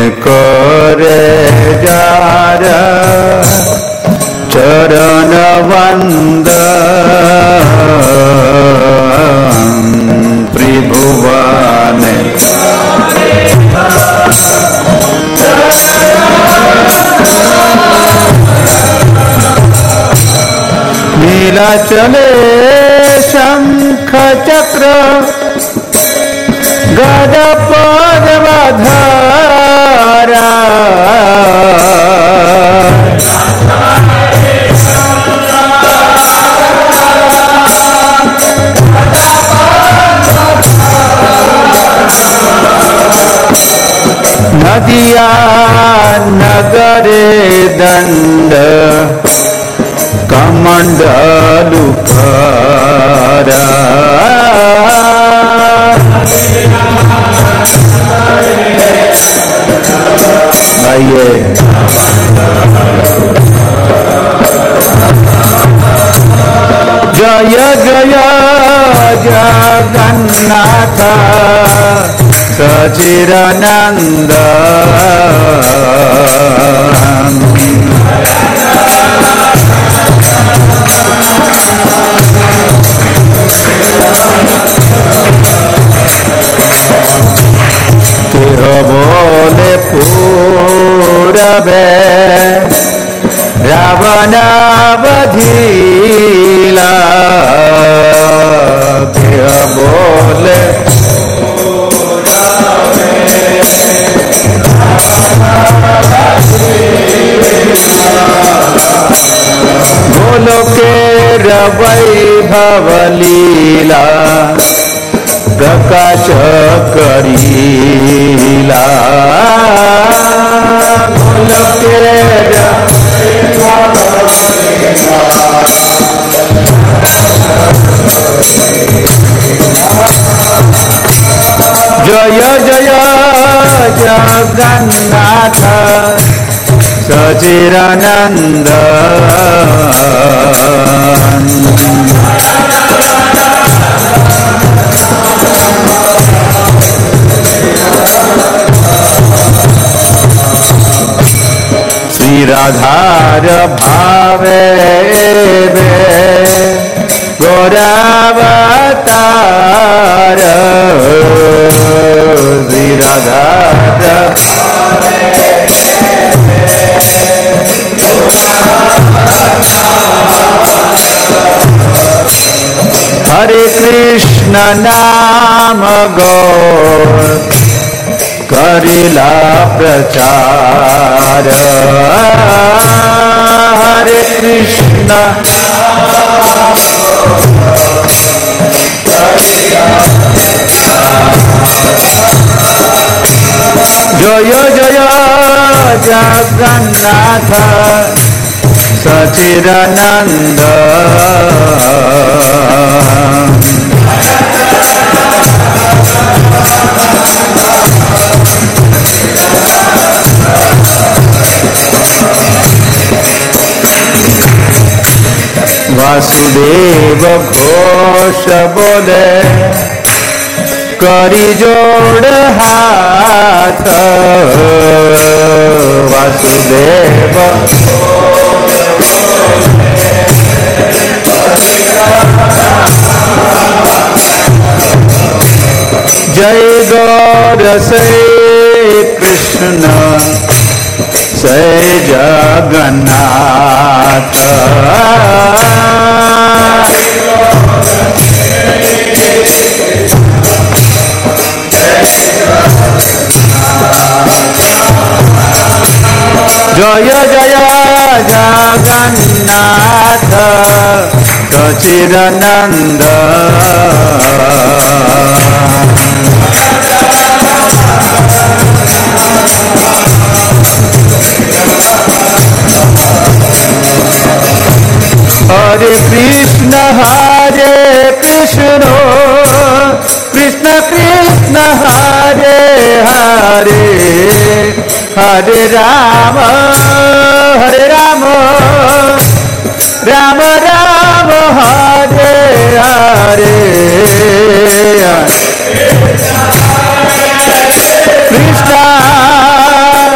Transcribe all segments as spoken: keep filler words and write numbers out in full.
करे जार चरण वंद त्रिभुवन नीलाचले शंख चक्र गदा पद्मधारा नदिया नगरे दंड कमंडलुकारा आइए जय जय जगन्नाथ सचिदानंद तेह बोले पूरबे रावण बधिला तेह बोले गोलोके वैभव लीला प्रकाश करीला गोलोके जय जय जगन्नाथ सचिदानंद श्री राधार भावे गौरावतार श्री राधार हरे कृष्ण नाम गौर करिला प्रचार हरे कृष्ण जय जय जगन्नाथ सचिदानंद वासुदेव घोष बोले करी जोड़ हाथ वासुदेव जय गौर श्री कृष्ण जय जगन्नाथ जय जय जगन्नाथ सचिदानंद हरे कृष्ण हरे कृष्ण कृष्ण कृष्ण हरे हरे हरे राम हरे Ram Ram Ram Hare Hare Krishna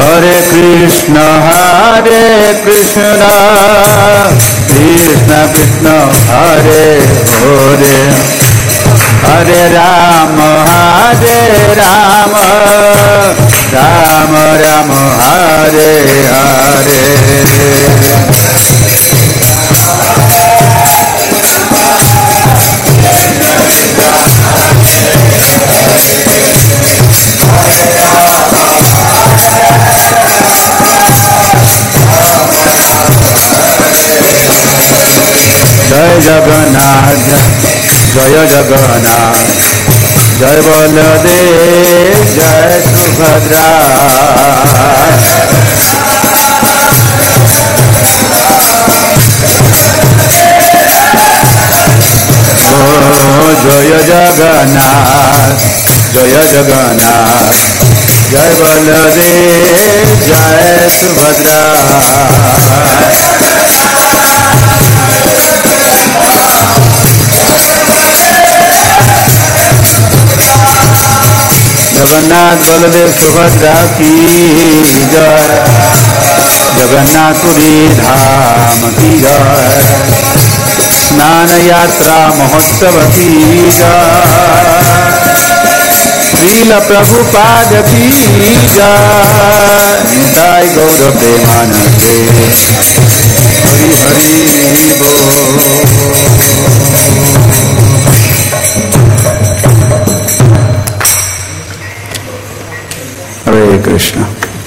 Hare Krishna, Hare Krishna, Krishna Krishna, Hare Hare, Hare Rama, Hare Rama, Rama Rama, Hare Hare. Jai Jagannath, Jaya Jagannath, Jai Baladev, Jai Subhadra. Oh, Jaya Jagannath, Jaya Jagannath, Jai Baladev, Jai Subhadra. Jagannath Baldev Subhadra की जय, जगन्नाथपुरी धाम की जय, स्नान यात्रा महोत्सव की जय, श्रील प्रभुपाद की जय, निताय गौर प्रेमानंदे, हरि हरि बोल। Hare Krishna.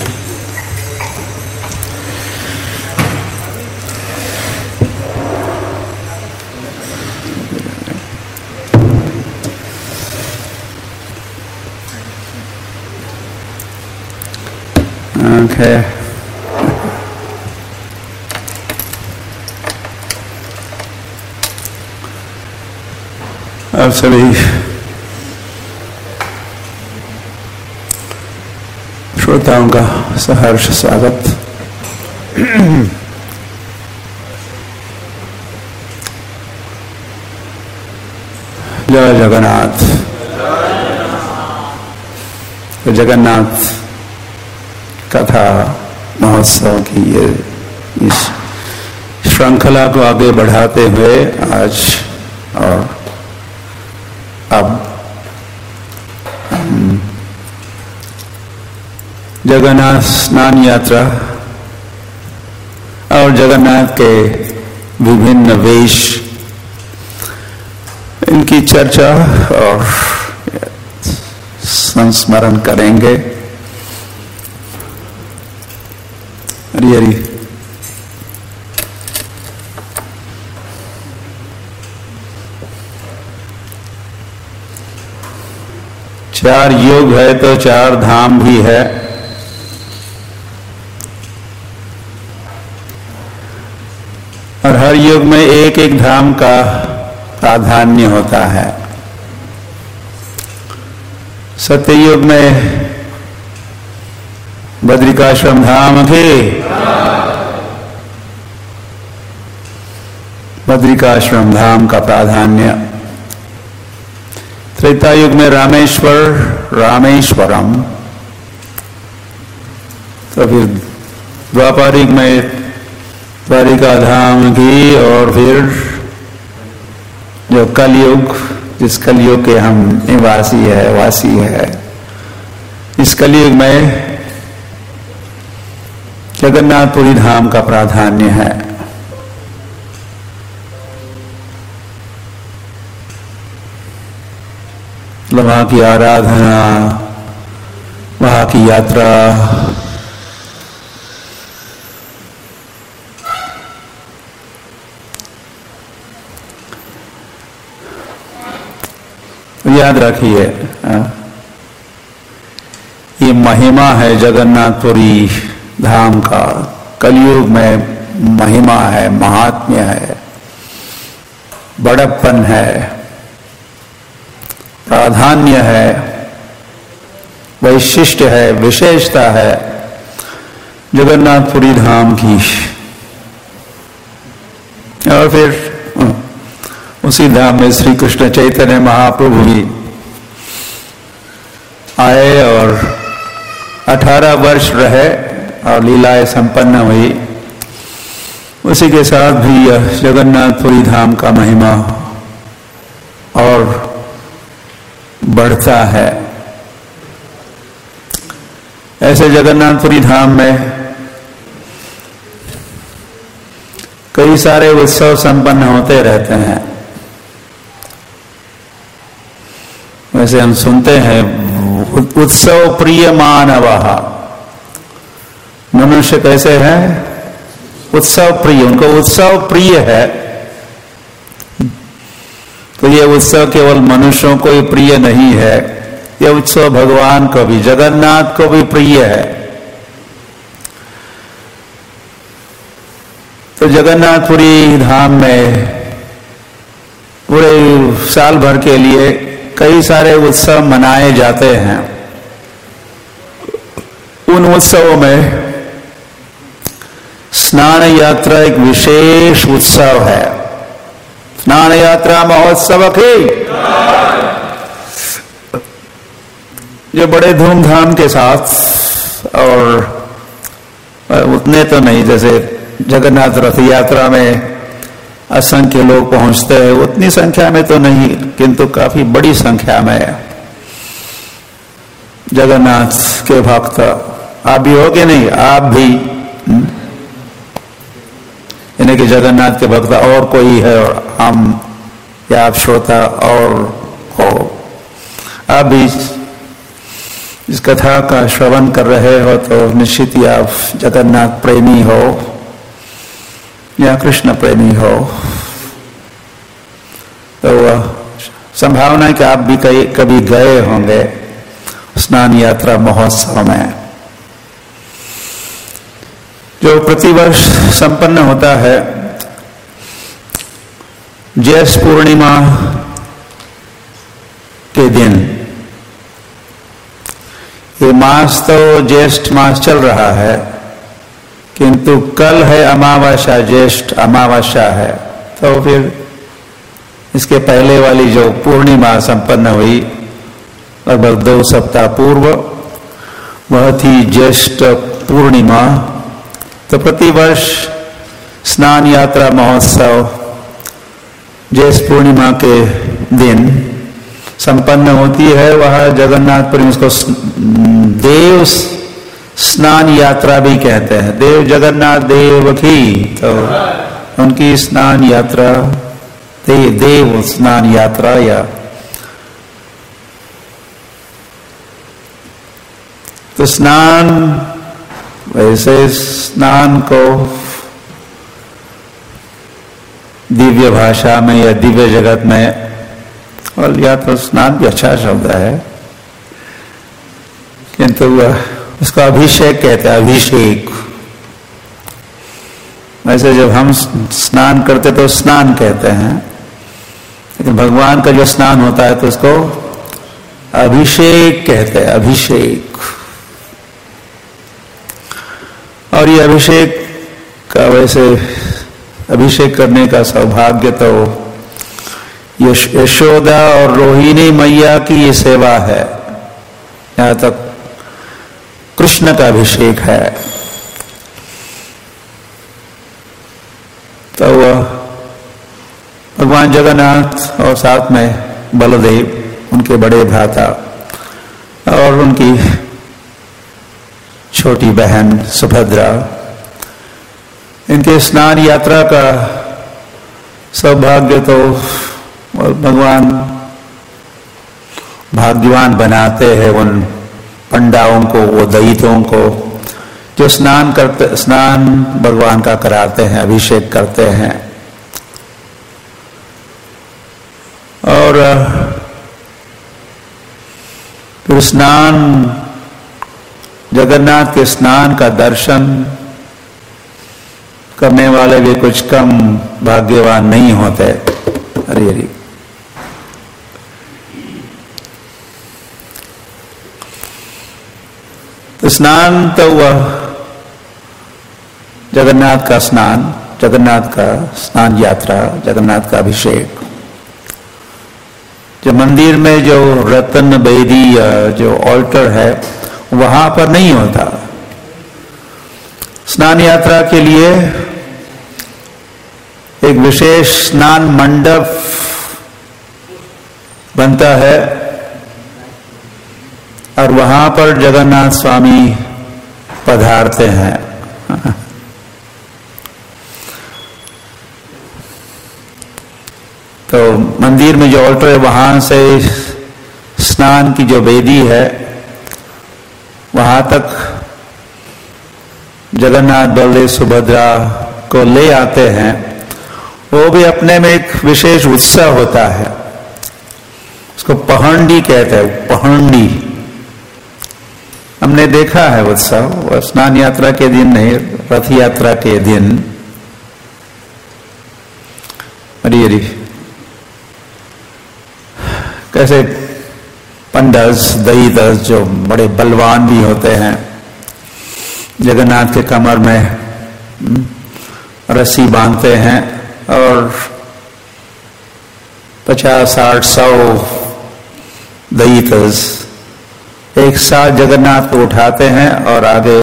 Okay. अब सभी श्रोताओं का सहर्ष स्वागत। जय जगन्नाथ। जगन्नाथ कथा महोत्सव की ये इस श्रृंखला को आगे बढ़ाते हुए आज और अब जगन्नाथ स्नान यात्रा और जगन्नाथ के विभिन्न वेश, इनकी चर्चा और संस्मरण करेंगे। हरि हरि। चार युग है तो चार धाम भी है। और हर युग में एक एक धाम का प्राधान्य होता है। सत्ययुग में बद्रिकाश्रम धाम थे, बद्रिकाश्रम धाम का प्राधान्य। त्रेता युग में रामेश्वर, रामेश्वरम। तो फिर द्वापर युग में द्वारिका धाम की, और फिर जो कलयुग, जिस कलयुग के हम निवासी है, वासी है, इस कलयुग में जगन्नाथपुरी धाम का प्राधान्य है। वहां की आराधना, वहां की यात्रा, याद रखिए, ये महिमा है जगन्नाथपुरी धाम का। कलयुग में महिमा है, महात्म्य है, बड़प्पन है, प्राधान्य है, वैशिष्ट है, विशेषता है जगन्नाथपुरी धाम की। और फिर उसी धाम में श्री कृष्ण चैतन्य महाप्रभु भी आए और अठारह अठारह वर्ष रहे और लीलाएं संपन्न हुई, उसी के साथ भी यह जगन्नाथपुरी धाम का महिमा और बढ़ता है। ऐसे जगन्नाथपुरी धाम में कई सारे उत्सव संपन्न होते रहते हैं। वैसे हम सुनते हैं उत्सव प्रिय मानवः, मनुष्य कैसे है? उत्सव प्रिय, उनको उत्सव प्रिय है। तो ये उत्सव केवल मनुष्यों को ही प्रिय नहीं है, ये उत्सव भगवान को भी, जगन्नाथ को भी प्रिय है। तो जगन्नाथपुरी धाम में पूरे साल भर के लिए कई सारे उत्सव मनाए जाते हैं। उन उत्सवों में स्नान यात्रा एक विशेष उत्सव है। स्नान यात्रा महोत्सव की जो बड़े धूमधाम के साथ, और उतने तो नहीं जैसे जगन्नाथ रथ यात्रा में असंख्य लोग पहुंचते हैं, उतनी संख्या में तो नहीं, किंतु काफी बड़ी संख्या में जगन्नाथ के भक्त। आप भी हो कि नहीं? आप भी, यानी कि जगन्नाथ के भक्त और कोई है, और हम या आप श्रोता और हो, आप भी इस कथा का श्रवण कर रहे हो तो निश्चित ही आप जगन्नाथ प्रेमी हो या कृष्ण प्रेमी हो। तो संभावना है कि आप भी कई कभी गए होंगे स्नान यात्रा महोत्सव में, जो प्रतिवर्ष संपन्न होता है ज्येष्ठ पूर्णिमा के दिन। ये मास तो ज्येष्ठ मास चल रहा है, किंतु कल है अमावस्या, ज्येष्ठ अमावस्या है। तो फिर इसके पहले वाली जो पूर्णिमा संपन्न हुई लगभग दो सप्ताह पूर्व, वह थी ज्येष्ठ पूर्णिमा। तो प्रतिवर्ष स्नान यात्रा महोत्सव ज्येष्ठ पूर्णिमा के दिन संपन्न होती है। वह जगन्नाथपुरी, उसको देव स्नान यात्रा भी कहते हैं। देव जगन्नाथ देव की, तो उनकी स्नान यात्रा दे, देव स्नान यात्रा। या तो स्नान, वैसे स्नान को दिव्य भाषा में या दिव्य जगत में, और या तो स्नान भी अच्छा शब्द है, किंतु उसको अभिषेक कहते हैं। अभिषेक, वैसे जब हम स्नान करते तो स्नान कहते हैं, लेकिन भगवान का जो स्नान होता है तो उसको अभिषेक कहते हैं। अभिषेक, और ये अभिषेक का, वैसे अभिषेक करने का सौभाग्य तो यशोदा और रोहिणी मैया की ये सेवा है। यहां तक कृष्ण का अभिषेक है। तो भगवान जगन्नाथ और साथ में बलदेव, उनके बड़े भ्राता, और उनकी छोटी बहन सुभद्रा, इनके स्नान यात्रा का सौभाग्य तो भगवान भाग्यवान बनाते हैं उन पंडाओं को, वो दयितों को, जो स्नान करते, स्नान भगवान का कराते हैं, अभिषेक करते हैं। और फिर स्नान, जगन्नाथ के स्नान का दर्शन करने वाले भी कुछ कम भाग्यवान नहीं होते। हरि हरि। तो स्नान तो वह जगन्नाथ का स्नान, जगन्नाथ का स्नान यात्रा, जगन्नाथ का अभिषेक, जो मंदिर में जो रत्न बेदी, जो ऑल्टर है, वहां पर नहीं होता। स्नान यात्रा के लिए एक विशेष स्नान मंडप बनता है और वहां पर जगन्नाथ स्वामी पधारते हैं। तो मंदिर में जो ऑल्टर है वहां से स्नान की जो वेदी है वहां तक जगन्नाथ बलदेव सुभद्रा को ले आते हैं। वो भी अपने में एक विशेष उत्सव होता है, उसको पहंडी कहते हैं। पहंडी हमने देखा है उत्सव, वो स्नान यात्रा के दिन नहीं, रथ यात्रा के दिन। हरी हरी कैसे पंडस दहीदस जो बड़े बलवान भी होते हैं, जगन्नाथ के कमर में रस्सी बांधते हैं और पचास साठ सौ दहीदस एक साथ जगन्नाथ को उठाते हैं और आगे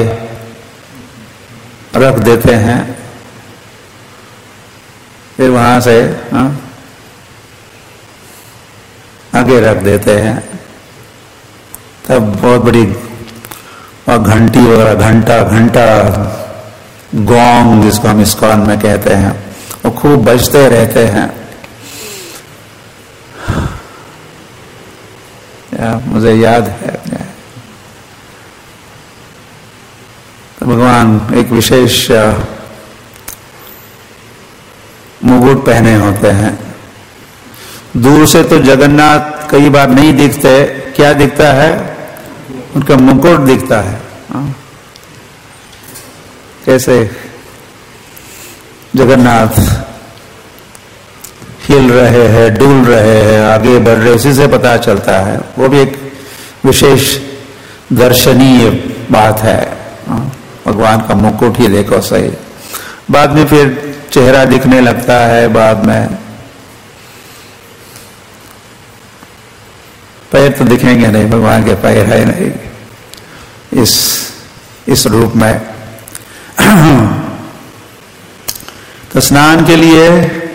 रख देते हैं। फिर वहां से हा? आगे रख देते हैं। तब बहुत बड़ी और घंटी वगैरह, घंटा घंटा गोंग जिसको हम इस्कॉन में कहते हैं, वो खूब बजते रहते हैं। या मुझे याद है तो भगवान एक विशेष मुकुट पहने होते हैं। दूर से तो जगन्नाथ कई बार नहीं दिखते, क्या दिखता है? उनका मुकुट दिखता है। कैसे जगन्नाथ हिल रहे हैं, डुल रहे हैं, आगे बढ़ रहे, उसी से पता चलता है। वो भी एक विशेष दर्शनीय बात है। भगवान का मुकुट ही देखो सही, बाद में फिर चेहरा दिखने लगता है। बाद में पैर तो दिखेंगे नहीं, भगवान के पैर है नहीं इस इस रूप में। तो स्नान के लिए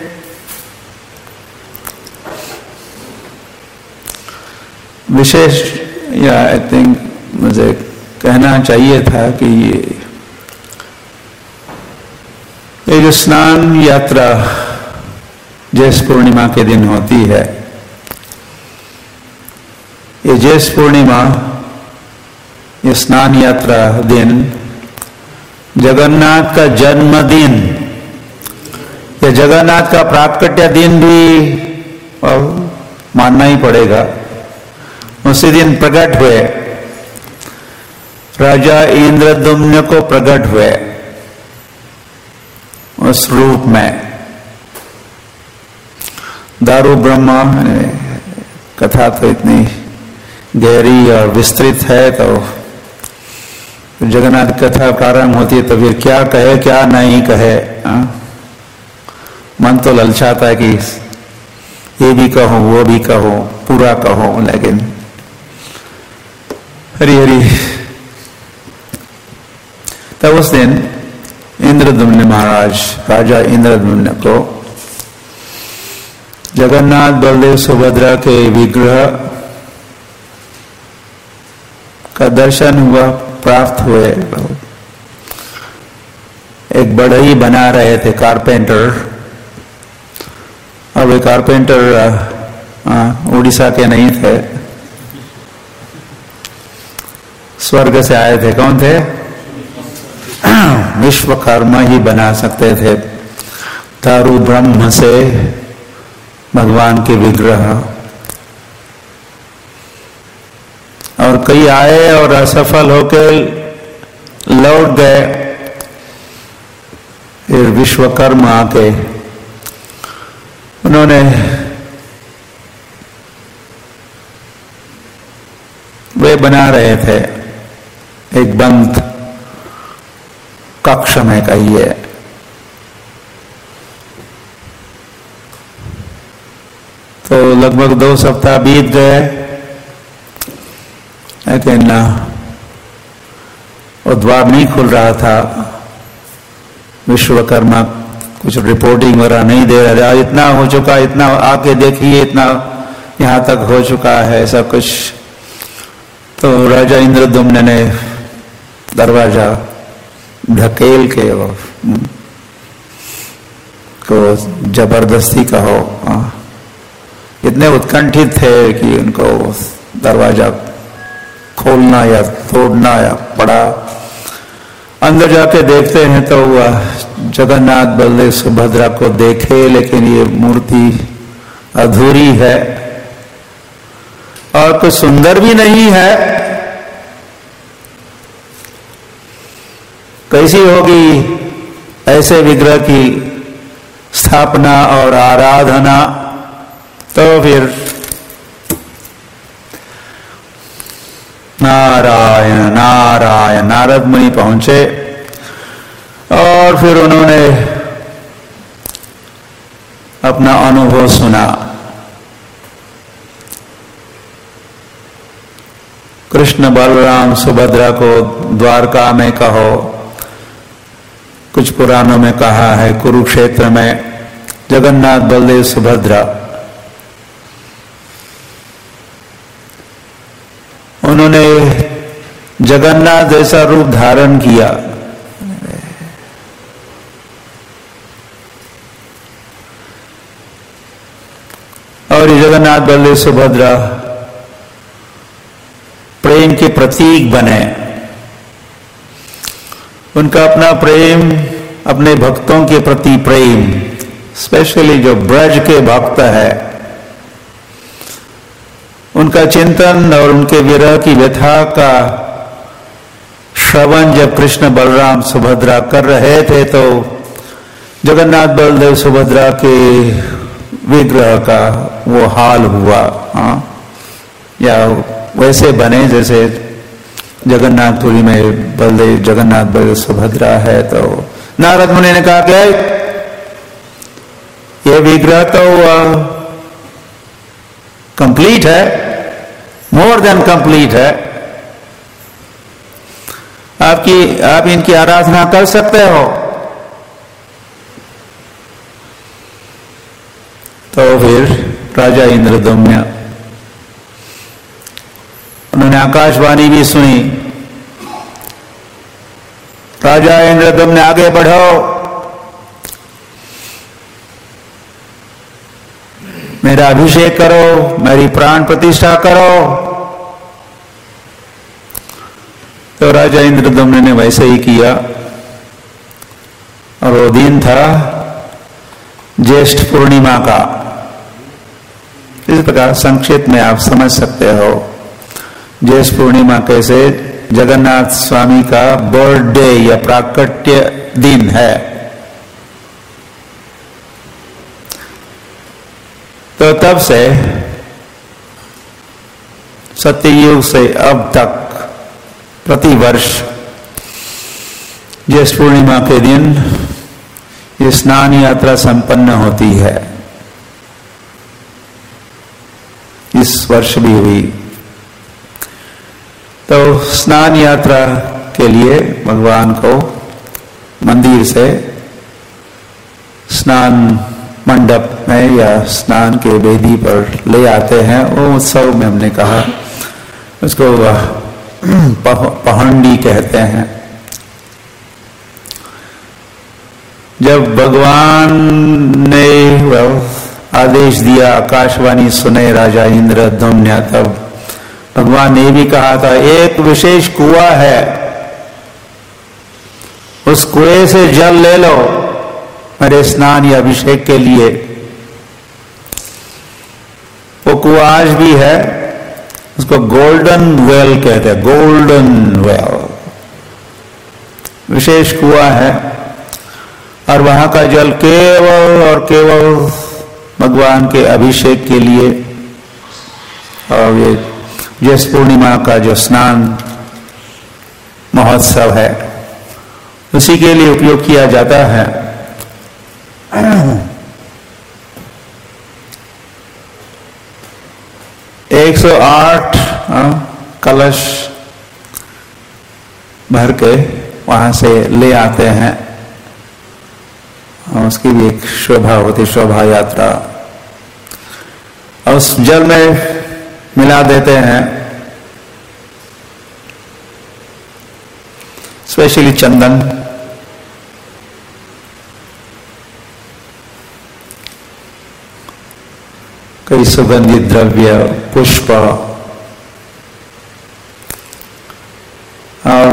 विशेष, या आई थिंक मुझे कहना चाहिए था कि ये ये जो स्नान यात्रा ज्येष्ठ पूर्णिमा के दिन होती है, ये ज्येष्ठ पूर्णिमा, ये स्नान यात्रा दिन जगन्नाथ का जन्मदिन या जगन्नाथ का प्राकट्य दिन भी और मानना ही पड़ेगा। उसी दिन प्रकट हुए, राजा इंद्रद्युम्न को प्रकट हुए उस रूप में। दारू ब्रह्मा, कथा तो इतनी गहरी और विस्तृत है, तो जगन्नाथ कथा प्रारंभ होती है तो फिर क्या कहे क्या नहीं कहे। आ? मन तो ललचाता है कि ये भी कहो वो भी कहो, पूरा कहो, लेकिन हरी हरी। तब उस दिन इंद्रद्युम्न महाराज, राजा इंद्रद्युम्न को जगन्नाथ बलदेव सुभद्रा के विग्रह का दर्शन हुआ, प्राप्त हुए। एक बढ़ई बना रहे थे कारपेंटर, और वे कारपेंटर उड़ीसा के नहीं थे, स्वर्ग से आए थे। कौन थे? विश्वकर्मा ही बना सकते थे दारू ब्रह्म से भगवान के विग्रह। और कई आए और असफल होकर लौट गए। फिर विश्वकर्मा आके उन्होंने वे बना रहे थे एक बंद कक्ष में, कहिए। तो लगभग दो सप्ताह बीत गए, लेकिन और द्वार नहीं खुल रहा था। विश्वकर्मा कुछ रिपोर्टिंग वगैरह नहीं दे रहा, इतना हो चुका, इतना आके देखिए, इतना यहाँ तक हो चुका है, ऐसा कुछ। तो राजा इंद्रद्युम्न ने दरवाजा ढकेल के वो को जबरदस्ती कहो, इतने उत्कंठित थे कि उनको दरवाजा खोलना या तोड़ना या पड़ा। अंदर जाके देखते हैं तो वह जगन्नाथ बलदेव सुभद्रा को देखे, लेकिन ये मूर्ति अधूरी है और कुछ सुंदर भी नहीं है। कैसी होगी ऐसे विग्रह की स्थापना और आराधना। तो फिर नारायण नारायण नारद मुनि पहुंचे और फिर उन्होंने अपना अनुभव सुना। कृष्ण बलराम सुभद्रा को द्वारका में कहो, कुछ पुराणों में कहा है कुरुक्षेत्र में जगन्नाथ बलदेव सुभद्रा, उन्होंने जगन्नाथ जैसा रूप धारण किया। और ये जगन्नाथ बलदेव सुभद्रा प्रेम के प्रतीक बने। उनका अपना प्रेम, अपने भक्तों के प्रति प्रेम, स्पेशली जो ब्रज के भक्त है, उनका चिंतन और उनके विरह की व्यथा का श्रवण जब कृष्ण बलराम सुभद्रा कर रहे थे तो जगन्नाथ बलदेव सुभद्रा के विग्रह का वो हाल हुआ। हाँ, या वैसे बने जैसे जगन्नाथपुरी में बलदेव जगन्नाथ बलदेव सुभद्रा है। तो नारद मुनि ने कहा कि ये विग्रह तो कंप्लीट है, मोर देन कंप्लीट है, आपकी आप इनकी आराधना कर सकते हो। तो फिर राजा इंद्रद्युम्न, उन्होंने आकाशवाणी भी सुनी, राजा इंद्रद्युम्न आगे बढ़ो, मेरा अभिषेक करो, मेरी प्राण प्रतिष्ठा करो। तो राजा इंद्रद्युम्न ने वैसे ही किया और वो दिन था ज्येष्ठ पूर्णिमा का। इस प्रकार संक्षेप में आप समझ सकते हो ज्येष्ठ पूर्णिमा कैसे जगन्नाथ स्वामी का बर्थडे या प्राकट्य दिन है। तो तब से सत्ययुग से अब तक प्रति वर्ष ज्येष्ठ पूर्णिमा के दिन ये स्नान यात्रा संपन्न होती है। इस वर्ष भी हुई। तो स्नान यात्रा के लिए भगवान को मंदिर से स्नान मंडप में या स्नान के वेदी पर ले आते हैं। वो उत्सव में हमने कहा उसको पहंडी कहते हैं। जब भगवान ने आदेश दिया, आकाशवाणी सुने राजा इंद्रद्युम्न, तब भगवान ने भी कहा था एक विशेष कुआं है, उस कुएं से जल ले लो मेरे स्नान या अभिषेक के लिए। वो कुआं आज भी है, उसको गोल्डन वेल कहते हैं, गोल्डन वेल, विशेष कुआं है। और वहां का जल केवल और केवल भगवान के अभिषेक के लिए और ये ज्येष्ठ पूर्णिमा का जो स्नान महोत्सव है उसी के लिए उपयोग किया जाता है। एक सौ आठ कलश भर के वहां से ले आते हैं, और उसकी भी एक शोभा होती, शोभा यात्रा। और उस जल में मिला देते हैं स्पेशली चंदन, कई सुगंधित द्रव्य, पुष्प, और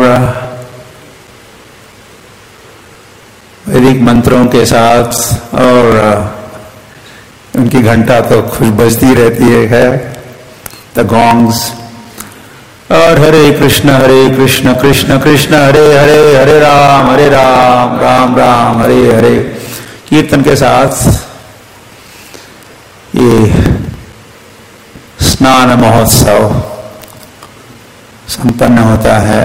वैदिक मंत्रों के साथ, और उनकी घंटा तो खुश बजती रहती है, द गॉन्ग्स, और हरे कृष्ण हरे कृष्ण कृष्ण कृष्ण हरे हरे, हरे राम हरे राम राम राम हरे हरे कीर्तन के साथ ये स्नान महोत्सव संपन्न होता है।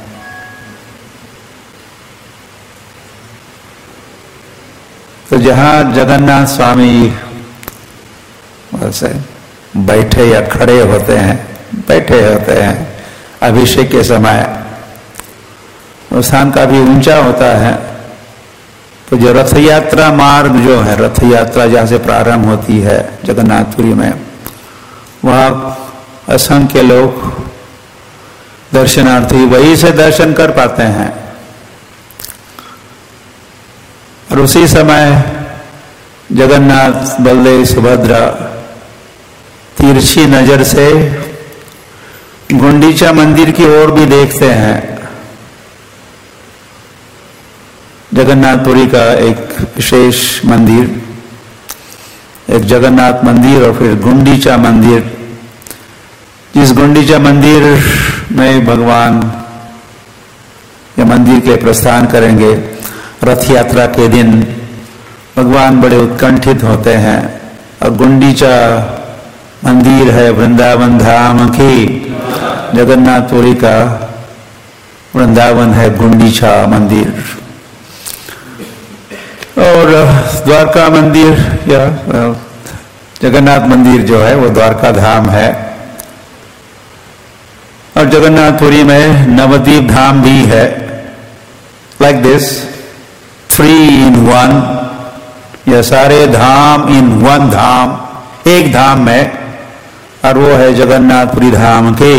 तो जहां जगन्नाथ स्वामी वैसे बैठे या खड़े होते हैं, बैठे होते हैं अभिषेक के समय, वो स्थान काफी ऊंचा होता है। तो जो रथ यात्रा मार्ग जो है, रथ यात्रा जहाँ से प्रारंभ होती है जगन्नाथपुरी में, वहाँ असंख्य लोग दर्शनार्थी वहीं से दर्शन कर पाते हैं। और उसी समय जगन्नाथ, बलदेव, सुभद्रा तिरछी नजर से गुंडीचा मंदिर की ओर भी देखते हैं। जगन्नाथपुरी का एक विशेष मंदिर, एक जगन्नाथ मंदिर और फिर गुंडीचा मंदिर, जिस गुंडीचा मंदिर में भगवान या मंदिर के प्रस्थान करेंगे रथ यात्रा के दिन, भगवान बड़े उत्कंठित होते हैं। और गुंडीचा मंदिर है वृंदावन धाम की, जगन्नाथपुरी का वृंदावन है गुंडीचा मंदिर। और द्वारका मंदिर या जगन्नाथ मंदिर जो है वो द्वारका धाम है। और जगन्नाथपुरी में नवद्वीप धाम भी है। Like this, three in one, ये सारे धाम इन वन धाम, एक धाम में, और वो है जगन्नाथपुरी धाम के।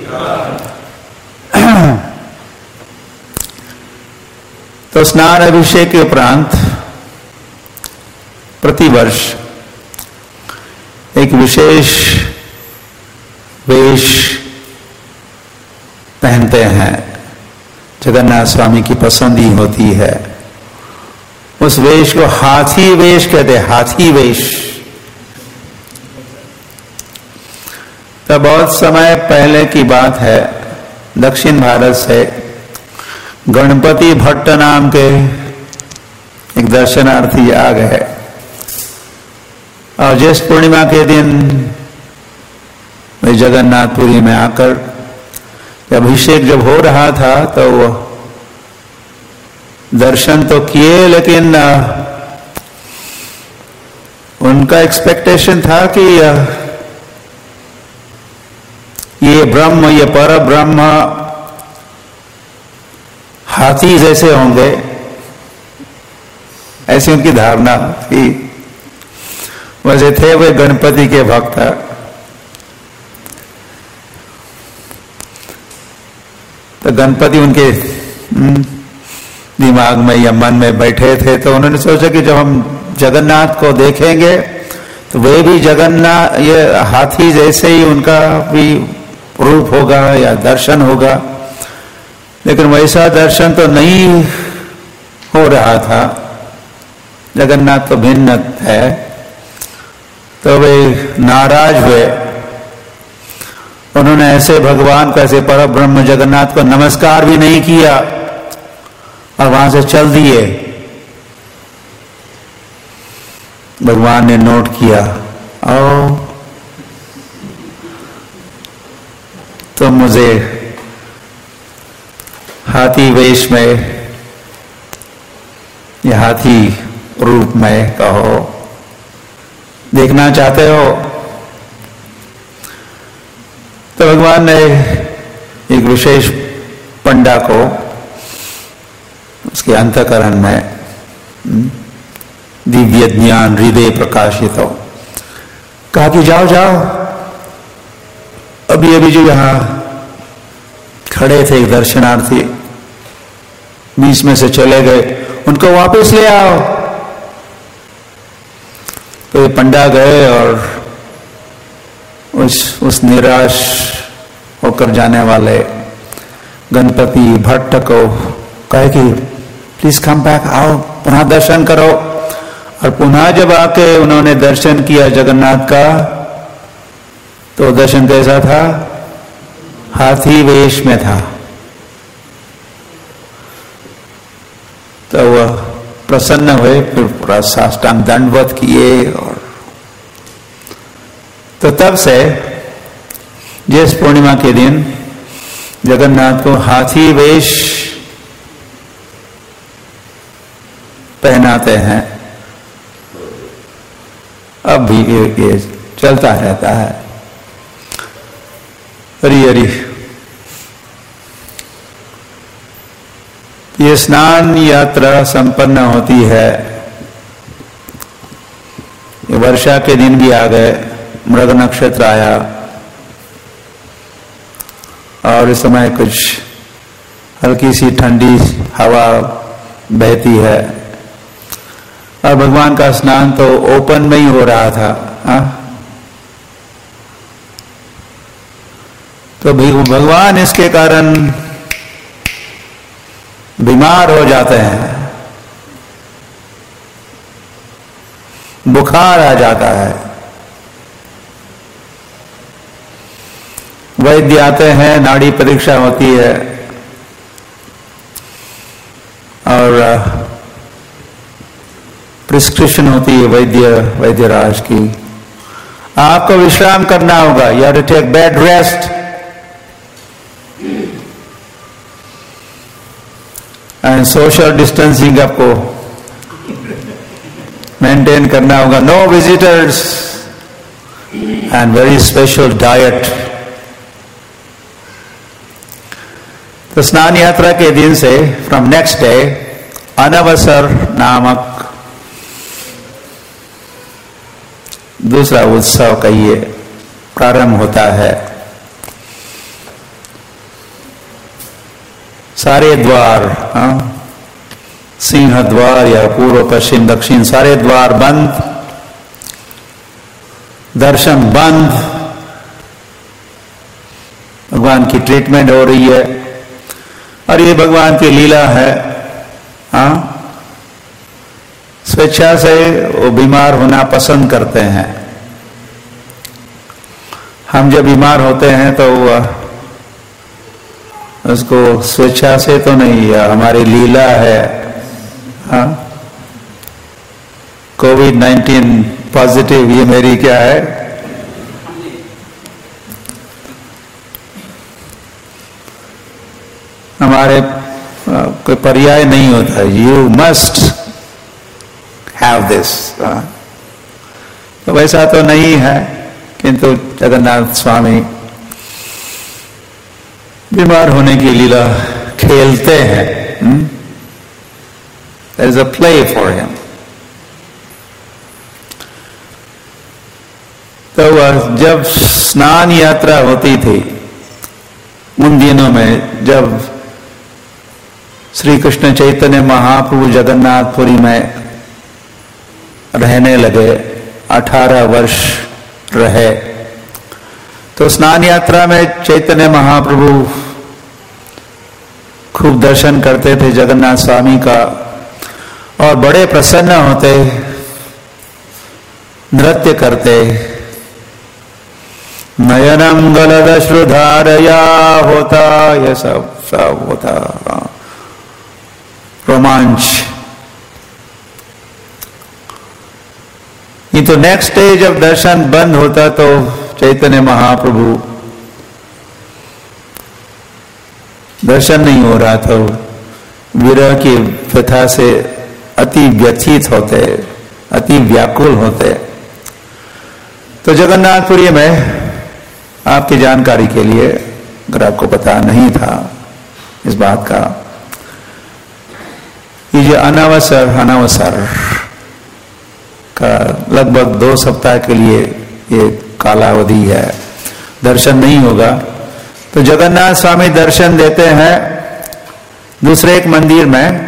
तो स्नान अभिषेक के उपरांत प्रतिवर्ष एक विशेष वेश पहनते हैं, जगन्नाथ स्वामी की पसंद ही होती है। उस वेश को हाथी वेश कहते हैं, हाथी वेश। तो बहुत समय पहले की बात है, दक्षिण भारत से गणपति भट्ट नाम के एक दर्शनार्थी आ गए, और ज्येष्ठ पूर्णिमा के दिन वे जगन्नाथपुरी में आकर अभिषेक जब हो रहा था तो वो दर्शन तो किए, लेकिन उनका एक्सपेक्टेशन था कि ये ब्रह्म, ये पर ब्रह्म हाथी जैसे होंगे, ऐसी उनकी धारणा थी। वैसे थे वे गणपति के भक्त। तो गणपति उनके दिमाग में या मन में बैठे थे, तो उन्होंने सोचा कि जब हम जगन्नाथ को देखेंगे तो वे भी जगन्नाथ, ये हाथी जैसे ही उनका भी रूप होगा या दर्शन होगा। लेकिन वैसा दर्शन तो नहीं हो रहा था, जगन्नाथ तो भिन्न है। तो वे नाराज हुए, उन्होंने ऐसे भगवान को, ऐसे पर ब्रह्म जगन्नाथ को नमस्कार भी नहीं किया और वहां से चल दिए। भगवान ने नोट किया, ओ तो मुझे हाथी वेश में या हाथी रूप में कहो, देखना चाहते हो? तो भगवान ने एक विशेष पंडा को उसके अंतःकरण में दिव्य ज्ञान हृदय प्रकाशित हो। कहा कि जाओ जाओ, अभी अभी जो यहां खड़े थे दर्शनार्थी बीच में से चले गए, उनको वापस ले आओ। तो ये पंडा गए और उस उस निराश होकर जाने वाले गणपति भट्ट को कहे कि प्लीज कम बैक, आओ पुनः दर्शन करो। और पुनः जब आके उन्होंने दर्शन किया जगन्नाथ का, तो दर्शन कैसा था? हाथी वेश में था। तो वह प्रसन्न हुए, फिर पूरा साष्टांग दंडवत किए। और तो तब से ज्येष्ठ पूर्णिमा के दिन जगन्नाथ को हाथी वेश पहनाते हैं। अब भी ये चलता रहता है। हरी हरी। ये स्नान यात्रा संपन्न होती है। ये वर्षा के दिन भी आ गए, मृग नक्षत्र आया और इस समय कुछ हल्की सी ठंडी हवा बहती है। और भगवान का स्नान तो ओपन में ही हो रहा था। हा? तो भगवान इसके कारण बीमार हो जाते हैं, बुखार आ जाता है। वैद्य आते हैं, नाड़ी परीक्षा होती है और प्रिस्क्रिप्शन होती है वैद्य वैद्यराज की, आपको विश्राम करना होगा, you have to take bed rest. And social distancing आपको मेंटेन करना होगा, no visitors and very special diet. तो स्नान यात्रा के दिन से फ्रॉम नेक्स्ट डे अनवसर नामक दूसरा उत्सव कहिए प्रारंभ होता है। सारे द्वार, सिंह द्वार या पूर्व पश्चिम दक्षिण सारे द्वार बंद, दर्शन बंद, भगवान की ट्रीटमेंट हो रही है। और ये भगवान की लीला है। हाँ, स्वेच्छा से वो बीमार होना पसंद करते हैं। हम जब बीमार होते हैं तो उसको स्वेच्छा से तो नहीं, हमारी लीला है। हाँ, कोविड नाइन्टीन पॉजिटिव, ये मेरी क्या है? हमारे कोई पर्याय नहीं होता, यू मस्ट हैव दिस। तो वैसा तो नहीं है, किंतु जगन्नाथ स्वामी बीमार होने की लीला खेलते हैं। There is a play for him. तो जब स्नान यात्रा होती थी उन दिनों में, जब श्री कृष्ण चैतन्य महाप्रभु जगन्नाथपुरी में रहने लगे, अठारह वर्ष रहे, तो स्नान यात्रा में चैतन्य महाप्रभु खूब दर्शन करते थे जगन्नाथ स्वामी का और बड़े प्रसन्न होते, नृत्य करते। नयनम गलदश्रुधारया होता, यह सब सब होता, रोमांच। ये तो नेक्स्ट डे जब दर्शन बंद होता तो चैतन्य महाप्रभु दर्शन नहीं हो रहा था, विरह की व्यथा से अति व्यथित होते, अति व्याकुल होते। तो जगन्नाथपुरी में आपकी जानकारी के लिए, अगर आपको पता नहीं था इस बात का, ये अनावसर अनावसर का लगभग दो सप्ताह के लिए ये कालावधि है, दर्शन नहीं होगा। तो जगन्नाथ स्वामी दर्शन देते हैं दूसरे एक मंदिर में,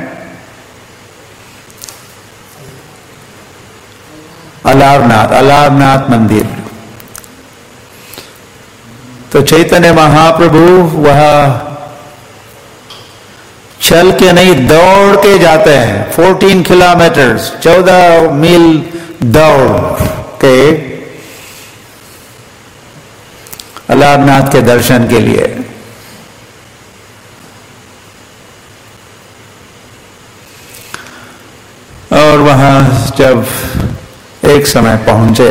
अलारनाथ अलारनाथ मंदिर। तो चैतन्य महाप्रभु वह चल के नहीं दौड़ के जाते हैं, चौदह किलोमीटर चौदह मील दौड़ के अलारनाथ के दर्शन के लिए। और वहां जब एक समय पहुंचे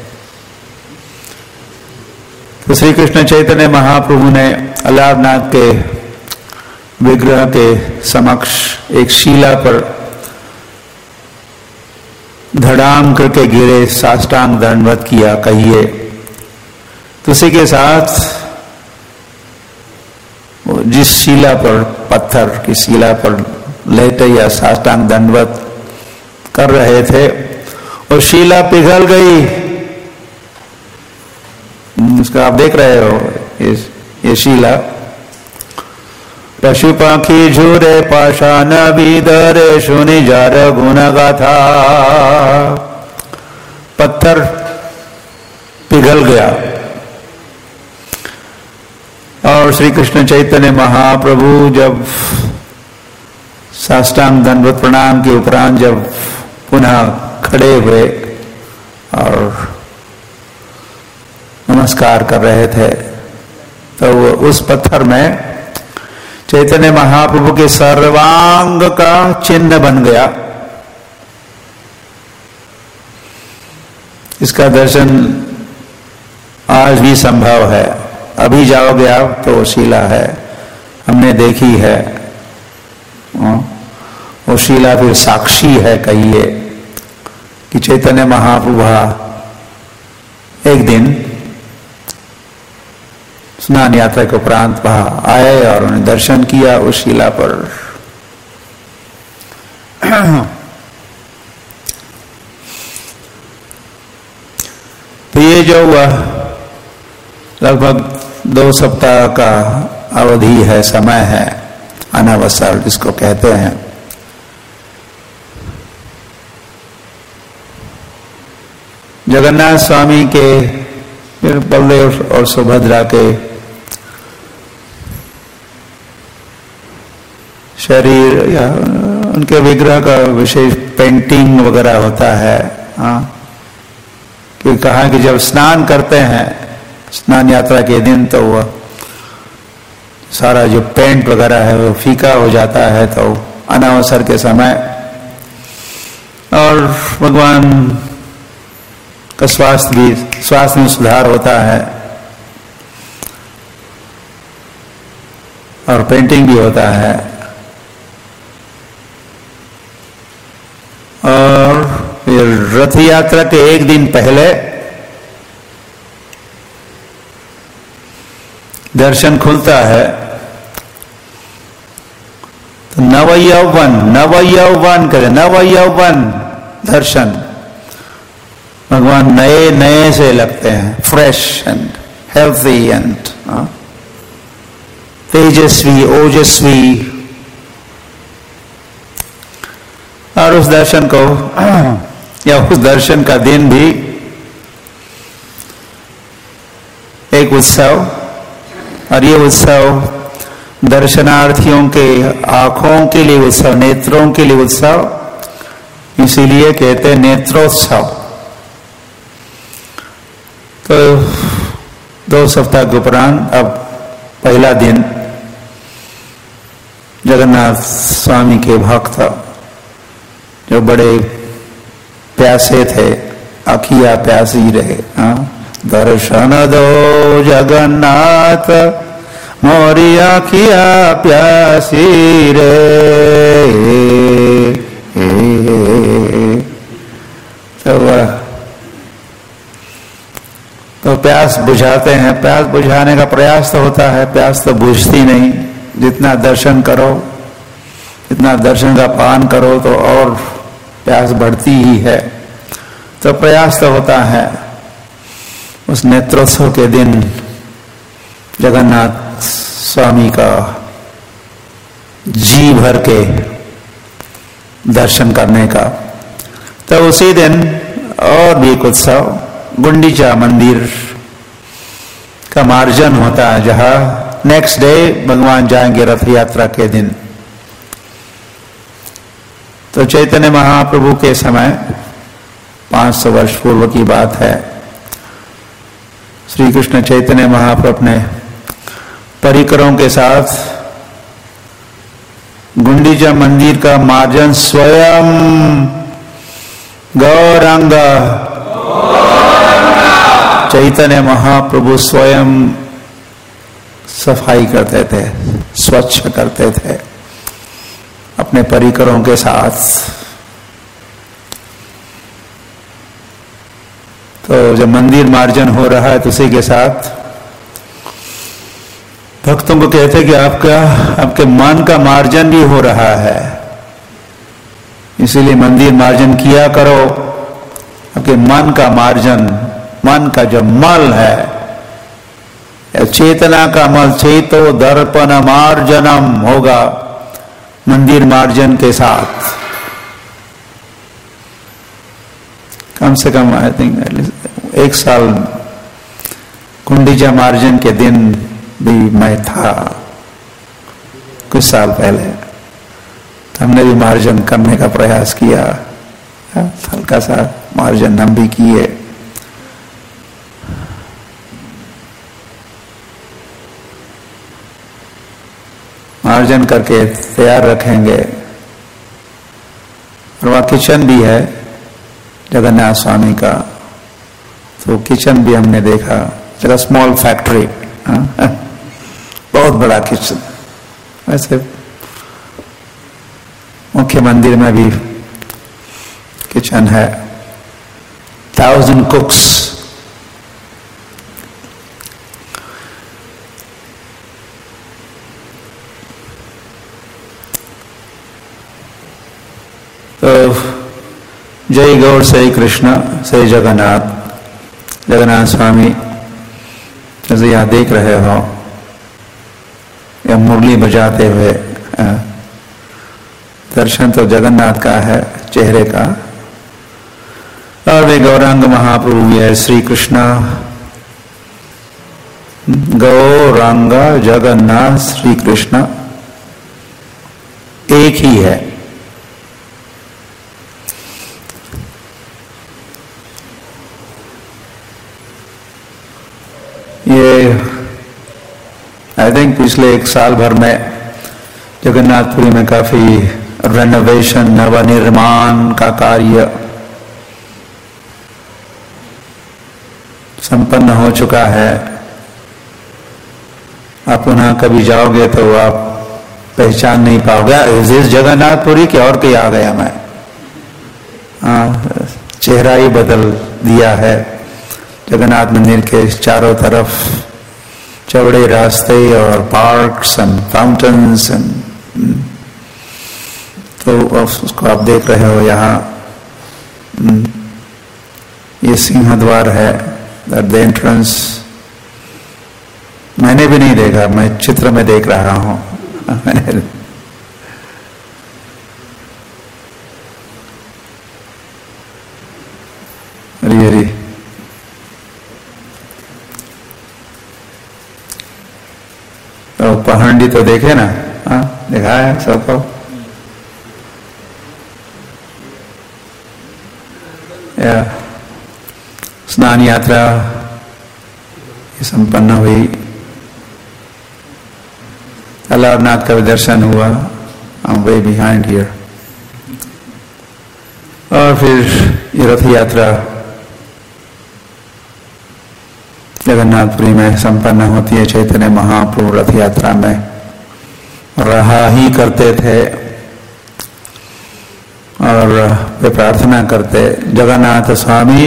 तो श्री कृष्ण चैतन्य महाप्रभु ने अलारनाथ के विग्रह के समक्ष एक शिला पर धड़ाम करके गिरे, साष्टांग दंडवत किया कहिए। तो उसी के साथ जिस शिला पर, पत्थर की शिला पर लेटे या साष्टांग दंडवत कर रहे थे, और शिला पिघल गई। इसका आप देख रहे हो, ये, ये शिला पशु पाखी झूरे पाषाण बीदरे सुनि जार गुण गाथा। पत्थर पिघल गया और श्री कृष्ण चैतन्य महाप्रभु जब साष्टांग दंडवत प्रणाम के उपरांत जब पुनः खड़े हुए और नमस्कार कर रहे थे, तो वो उस पत्थर में चैतन्य महाप्रभु के सर्वांग का चिन्ह बन गया। इसका दर्शन आज भी संभव है। अभी जाओगे आप तो शिला है, हमने देखी है। वो शिला फिर साक्षी है कहिए कि चैतन्य महाप्रभु एक दिन स्नान यात्रा के उपरांत वहां आए और उन्हें दर्शन किया उस शिला पर। तो ये जो वह लगभग दो सप्ताह का अवधि है, समय है, अनावसर जिसको कहते हैं, जगन्नाथ स्वामी के, फिर बलदेव और सुभद्रा के शरीर या उनके विग्रह का विशेष पेंटिंग वगैरह होता है। हाँ, कि कहा कि जब स्नान करते हैं स्नान यात्रा के दिन, तो वह सारा जो पेंट वगैरह है वो फीका हो जाता है, तो अनावसर के समय और भगवान का स्वास्थ्य भी स्वास्थ्य में सुधार होता है और पेंटिंग भी होता है। और फिर रथ यात्रा के एक दिन पहले दर्शन खुलता है, तो नवयौवन नवयौवन करे नवयौवन दर्शन, भगवान नए नए से लगते हैं, फ्रेश एंड हेल्थी एंड तेजस्वी ओजस्वी। और उस दर्शन को या उस दर्शन का दिन भी एक उत्सव, और ये उत्सव दर्शनार्थियों के आंखों के लिए उत्सव, नेत्रों के लिए उत्सव, इसीलिए कहते हैं नेत्रोत्सव। तो दो सप्ताह के उपरांत अब पहला दिन जगन्नाथ स्वामी के भक्त जो बड़े प्यासे थे, अखिया प्यासी रहे। हाँ, दर्शन दो जगन्नाथ मोरी अखिया प्यासी रे। तो तो प्यास बुझाते हैं, प्यास बुझाने का प्रयास तो होता है, प्यास तो बुझती नहीं। जितना दर्शन करो इतना दर्शन का पान करो तो और प्यास बढ़ती ही है। तो प्रयास तो होता है। उस नेत्रोत्सव के दिन जगन्नाथ स्वामी का जी भर के दर्शन करने का। तो उसी दिन और भी एक उत्सव गुंडीचा मंदिर का मार्जन होता है, जहां नेक्स्ट डे भगवान जाएंगे रथ यात्रा के दिन। तो चैतन्य महाप्रभु के समय पांच सौ वर्ष पूर्व की बात है। श्री कृष्ण चैतन्य महाप्रभु अपने परिकरों के साथ गुंडीचा मंदिर का मार्जन स्वयं गौरांग चैतन्य महाप्रभु स्वयं सफाई करते थे, स्वच्छ करते थे अपने परिकरों के साथ। तो जब मंदिर मार्जन हो रहा है तो उसी के साथ भक्तों को कहते हैं कि आपका आपके मन का मार्जन भी हो रहा है, इसीलिए मंदिर मार्जन किया करो। आपके मन का मार्जन, मन का जो मल है, चेतना का मल, चेतो दर्पण मार्जनम होगा मंदिर मार्जन के साथ। कम से कम आई थिंक एक साल गुंडीचा मार्जन के दिन भी मैं था, कुछ साल पहले। हमने भी मार्जन करने का प्रयास किया, हल्का सा मार्जन हम भी किए। मार्जन करके तैयार रखेंगे। और वहाँ किचन भी है जगन्नाथ स्वामी का, तो किचन भी हमने देखा, जगह स्मॉल फैक्ट्री, बहुत बड़ा किचन। वैसे मुख्य मंदिर में भी किचन है, थाउजेंड कुक्स। तो जय गौर श्री कृष्ण श्री जगन्नाथ। जगन्नाथ स्वामी जैसे यहाँ देख रहे हो, या मुरली बजाते हुए, दर्शन तो जगन्नाथ का है चेहरे का, और वे गौरांग महाप्रभु भी है श्री कृष्ण। गौरांग जगन्नाथ श्री कृष्ण एक ही है। ये आई थिंक पिछले एक साल भर में जगन्नाथपुरी में काफी रेनोवेशन, नवनिर्माण का कार्य संपन्न हो चुका है। आप पुनः कभी जाओगे तो आप पहचान नहीं पाओगे इस जगन्नाथपुरी के, और कहीं आ गया मैं। हाँ, चेहरा ही बदल दिया है। जगन्नाथ मंदिर के चारों तरफ चौड़े रास्ते और पार्क्स एंड फाउंटेन्स एंड, तो उसको आप देख रहे हो। यहाँ ये सिंह द्वार है, द एंट्रेंस। मैंने भी नहीं देखा, मैं चित्र में देख रहा हूँ। हरी हरी तो पहाड़ी तो देखे ना, हाँ देखा है सबको। या स्नान यात्रा संपन्न हुई, अलारनाथ का भी दर्शन हुआ, I'm way behind here। और फिर ये रथ यात्रा जगन्नाथपुरी में संपन्न होती है। चैतन्य महाप्रभु रथ यात्रा में रहा ही करते थे और वे प्रार्थना करते, जगन्नाथ स्वामी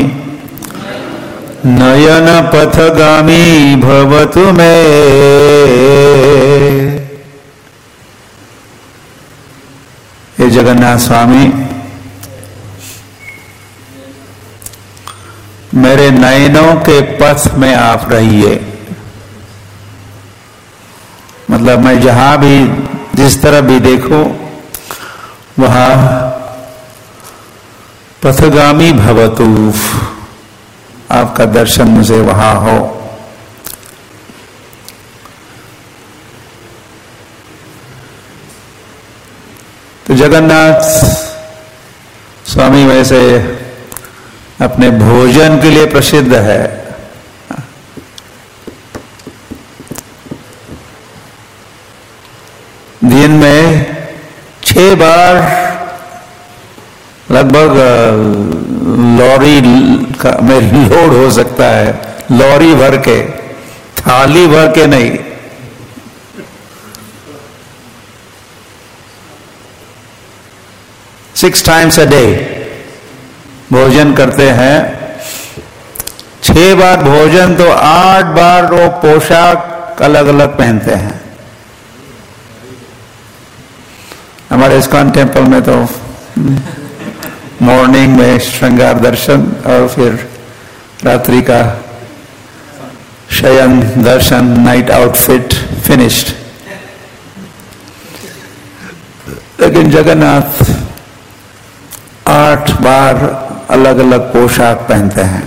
नयन पथगामी भवतु मे। जगन्नाथ स्वामी मेरे नयनों के पथ में आप रहिए। मतलब मैं जहां भी जिस तरह भी देखूं वहां पथगामी भवतु, आपका दर्शन मुझे वहां हो। तो जगन्नाथ स्वामी वैसे अपने भोजन के लिए प्रसिद्ध है। दिन में छह बार लगभग लॉरी का में लोड हो सकता है, लॉरी भर के, थाली भर के नहीं। सिक्स टाइम्स अ डे भोजन करते हैं। छह बार भोजन तो आठ बार वो पोशाक अलग अलग पहनते हैं। हमारे इस्कॉन टेम्पल में तो मॉर्निंग में श्रृंगार दर्शन और फिर रात्रि का शयन दर्शन, नाइट आउटफिट फिनिश्ड। लेकिन जगन्नाथ आठ बार अलग अलग पोशाक पहनते हैं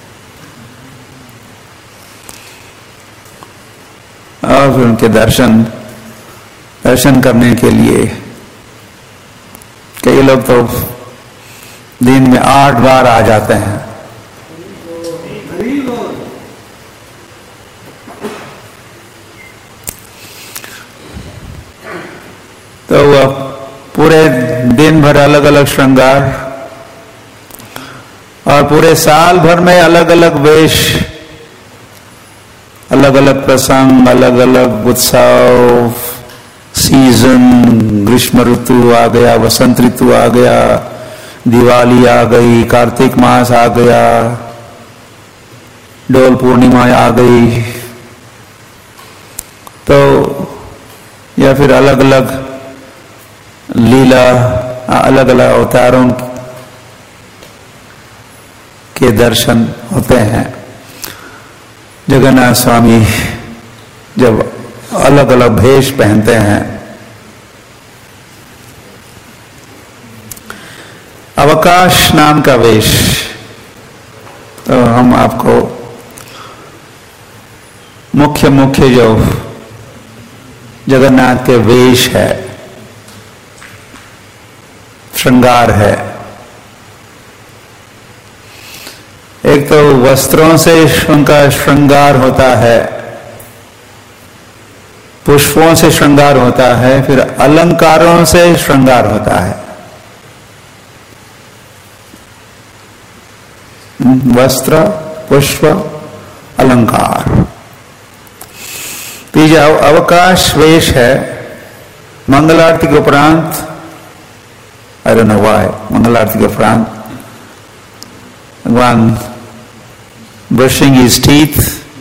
और फिर उनके दर्शन दर्शन करने के लिए कई लोग तो दिन में आठ बार आ जाते हैं। तो वह पूरे दिन भर अलग अलग श्रृंगार और पूरे साल भर में अलग अलग वेश, अलग अलग प्रसंग, अलग अलग उत्सव, सीजन, ग्रीष्म ऋतु आ गया, वसंत ऋतु आ गया, दिवाली आ गई, कार्तिक मास आ गया, डोल पूर्णिमा आ गई। तो या फिर अलग अलग लीला, अलग अलग अवतारों के दर्शन होते हैं। जगन्नाथ स्वामी जब अलग अलग भेष पहनते हैं, अवकाश नाम का वेश, तो हम आपको मुख्य मुख्य जो जगन्नाथ के वेश है, श्रृंगार है। एक तो वस्त्रों से उनका श्रृंगार होता है, पुष्पों से श्रृंगार होता है, फिर अलंकारों से श्रृंगार होता है। वस्त्र, पुष्प, अलंकार। तो जो अवकाश वेश है, मंगल आरती के उपरांत, आई डोंट नो व्हाई, मंगल आरती के उपरांत भगवान ब्रशिंग हिज टीथ,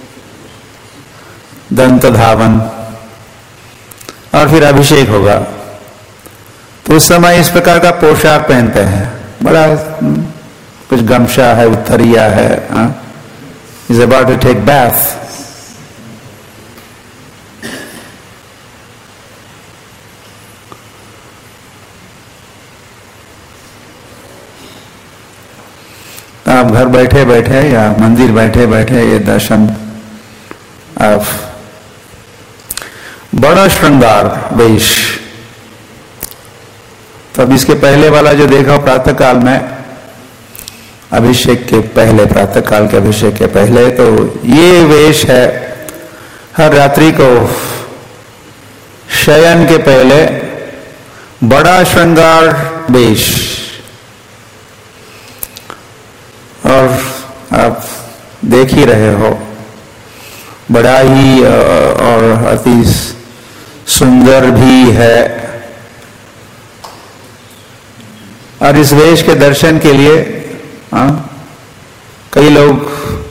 दंत धावन, और फिर अभिषेक होगा। तो उस समय इस प्रकार का पोशाक पहनते हैं, बड़ा कुछ गमछा है, उत्तरिया है, is about to take bath. आप घर बैठे बैठे या मंदिर बैठे बैठे ये दर्शन, आप बड़ा श्रृंगार वेश। तो अब इसके पहले वाला जो देखा प्रातः काल में, अभिषेक के पहले, प्रातः काल के अभिषेक के पहले, तो ये वेश है हर रात्रि को शयन के पहले बड़ा श्रृंगार वेश। और आप देख ही रहे हो, बड़ा ही और अति सुंदर भी है। और इस वेश के दर्शन के लिए हाँ, कई लोग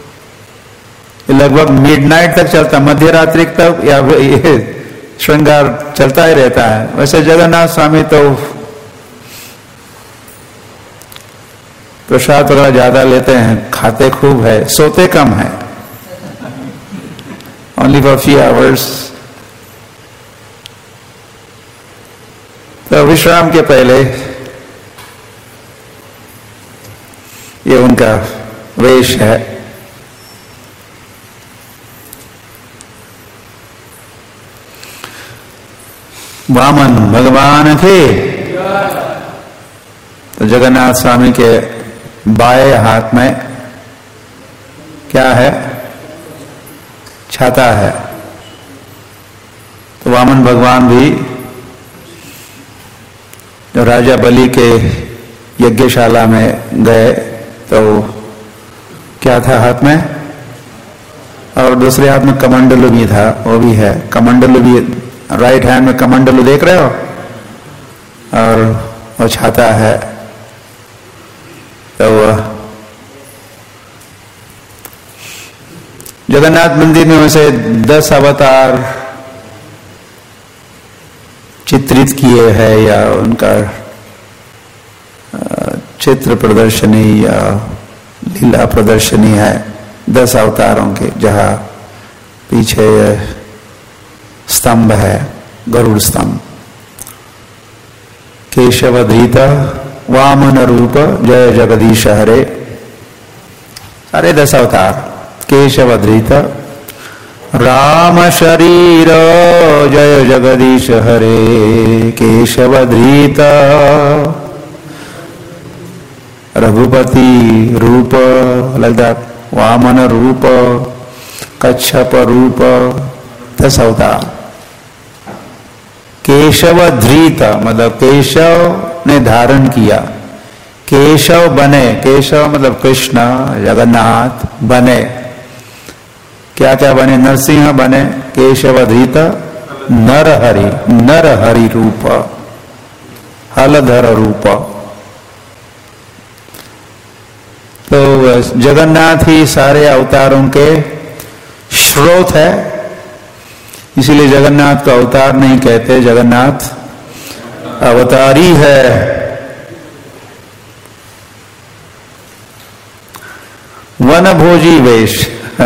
लगभग मिडनाइट तक चलता, मध्य रात्रि तक या ये श्रृंगार चलता ही रहता है। वैसे जगन्नाथ स्वामी तो प्रसाद वगैरह ज्यादा लेते हैं, खाते खूब है, सोते कम है, ओनली फॉर फ्यू आवर्स। तो विश्राम के पहले ये उनका वेश है। वामन भगवान थे। तो जगन्नाथ स्वामी के बाएं हाथ में क्या है? छाता है। तो वामन भगवान भी जो राजा बलि के यज्ञशाला में गए तो क्या था हाथ में? और दूसरे हाथ में कमंडलू भी था, वो भी है। कमंडलू भी, राइट हैंड में कमंडलू देख रहे हो, और वो छाता है। तो जगन्नाथ मंदिर में वैसे दस अवतार चित्रित किए हैं, या उनका चित्र प्रदर्शनी या लीला प्रदर्शनी है दस अवतारों के, जहां पीछे स्तंभ है, गरुड़ स्तंभ। केशवधृत वामन रूप जय जगदीश हरे, सारे दस अवतार। केशवधृत राम शरीर जय जगदीश हरे, केशवधृत रघुपति रूप, लाइक दैट, वामन रूप, कच्छप रूप, दस अवतार। केशवधृत मतलब केशव ने धारण किया, केशव बने। केशव मतलब कृष्ण, जगन्नाथ बने। क्या क्या बने? नरसिंह बने, केशवधृत नरहरि, नरहरि रूप, हलधर रूप। तो जगन्नाथ ही सारे अवतारों के स्रोत है, इसीलिए जगन्नाथ को अवतार नहीं कहते, जगन्नाथ अवतारी है। वनभोजी वेश,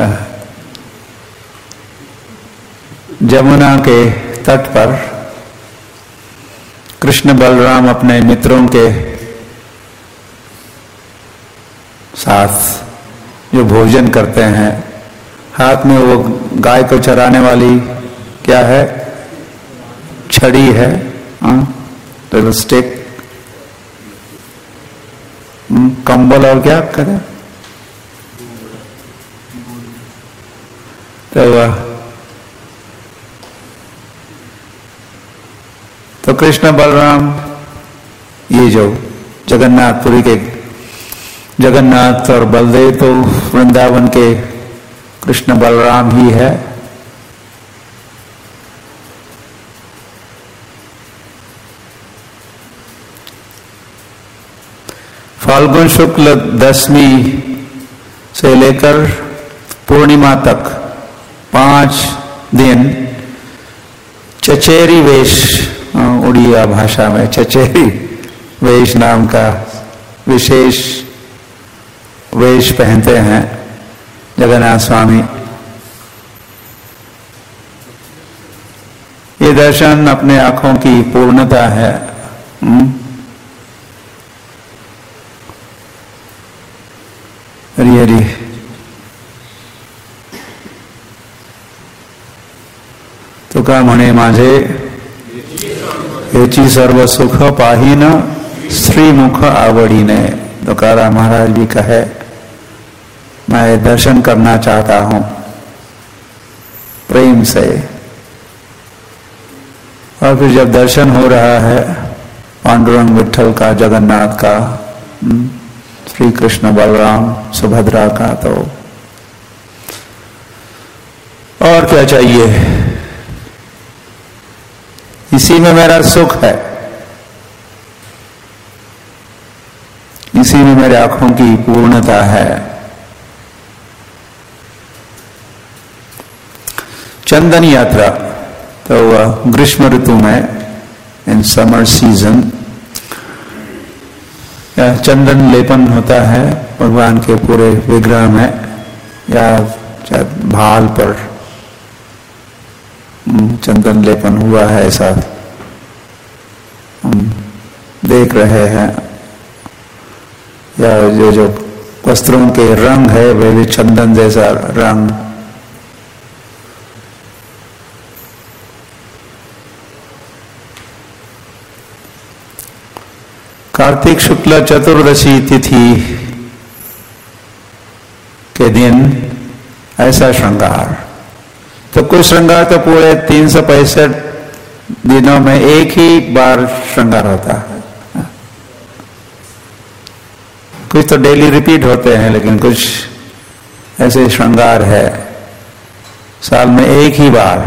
जमुना के तट पर कृष्ण बलराम अपने मित्रों के साथ जो भोजन करते हैं, हाथ में वो गाय को चराने वाली क्या है? छड़ी है, तो स्टिक, कंबल और क्या करें? तो तो कृष्ण बलराम, ये जो जगन्नाथपुरी के जगन्नाथ और बलदेव, तो वृंदावन के कृष्ण बलराम ही है। फाल्गुन शुक्ल दशमी से लेकर पूर्णिमा तक पांच दिन चचेरी वेश, उड़िया भाषा में चचेरी वेश नाम का विशेष वेश पहनते हैं जगन्नाथ स्वामी। ये दर्शन अपने आंखों की पूर्णता है। हरि हरि। तुका म्हणे माझे हेची सर्व सुख पाहीन श्री मुख आवडीने। तुकाराम महाराज भी कहे, मैं दर्शन करना चाहता हूं प्रेम से। और फिर जब दर्शन हो रहा है पांडुरंग विठल का, जगन्नाथ का, श्री कृष्ण बलराम सुभद्रा का, तो और क्या चाहिए? इसी में मेरा सुख है, इसी में मेरे आंखों की पूर्णता है। चंदन यात्रा तो ग्रीष्म ऋतु में, इन समर सीजन, या चंदन लेपन होता है भगवान के पूरे विग्रह में, या भाल पर चंदन लेपन हुआ है ऐसा हम देख रहे हैं, या जो जो वस्त्रों के रंग है वे भी चंदन जैसा रंग। कार्तिक शुक्ल चतुर्दशी तिथि के दिन ऐसा श्रृंगार, तो कुछ श्रृंगार तो पूरे तीन सौ पैंसठ दिनों में एक ही बार श्रृंगार होता है, कुछ तो डेली रिपीट होते हैं, लेकिन कुछ ऐसे श्रृंगार है साल में एक ही बार।